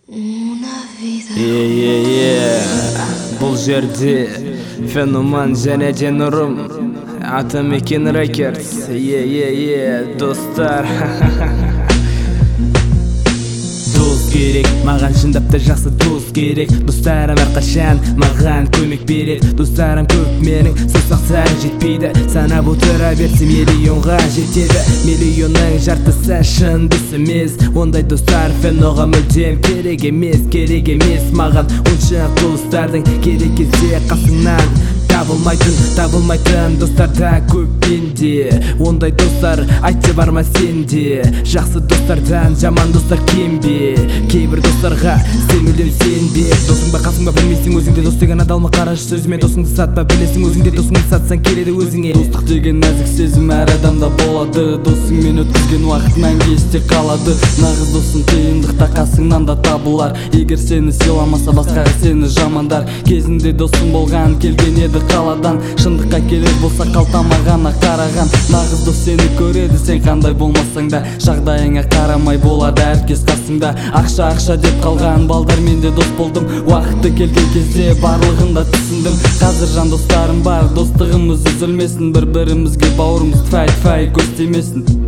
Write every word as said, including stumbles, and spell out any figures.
Бұл жерде феномен және де нұрым Атамекен Records. Достар, дос керек, маған шындап та жақсы дос керек. Достарым әрқашан маған көмек береді. Достарым көп менің, сосақсар жетпейді. Санап отыра берсем миллионға жетеді. Миллионның жартысы шын дос емес. Ондай достар феноға мүлдем керек емес. Керек емес маған онша достардың керек кезде қасыңнан Табылмайтын, табылмайтын достарда көп менде. Ондай достар айтты барма сенде. Жақсы достардан жаман достар кем бе? Кейбір достарға сен мүлдем сенбе. Досың ба қасың ба білмейсің өзіңде. Дос деген адалма қарашы сөзіме. Досыңды сатпа білесің өзіңде. Досыңды сатсаң келеді өзіңе. Достық деген нәзік сезім әр адамда болады. Досыңмен өткізген уақыт мәңгі есте қалады. Нағыз досың қиындықта қасыңнан да табылар. Егер сені сыйламаса басқаға сені жамандар. Кезінде досың болған келген еді қаладан. Шындыққа келер болса қалтама ғана қараған. Нағыз дос сені көреді сен қандай болмасаң да. Жағдайыңа қарамай болады әркез қасыңда. Ақша ақша деп қалған балдар менде дос болдым. Уақыты келген кезде барлығын да түсіндім. Қазір жан достарым бар, достығымыз үзілмесін. Бір бірімізге бауырымыз тфай тфай көз тимесін.